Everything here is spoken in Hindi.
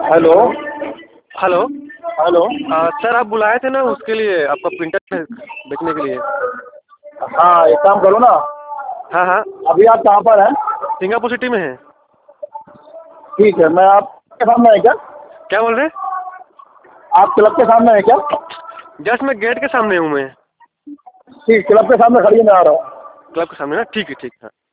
हेलो। हेलो। हेलो। सर आप बुलाए थे ना उसके लिए, आपका प्रिंटर बेचने के लिए। हाँ, एक काम करो ना। हाँ हाँ। अभी आप कहाँ पर हैं? सिंगापुर सिटी में है। ठीक है, मैं आपके सामने है क्या? क्या बोल रहे? आप क्लब के सामने है क्या? जस्ट मैं गेट के सामने हूँ मैं। ठीक, क्लब के सामने खड़िए, मैं आ रहा हूँ। क्लब के सामने ना, ठीक है ठीक है।